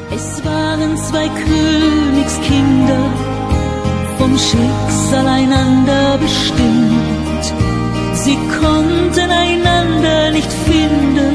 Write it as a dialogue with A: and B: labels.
A: Es waren zwei Königskinder, vom Schicksal einander bestimmt. Sie konnten einander nicht finden,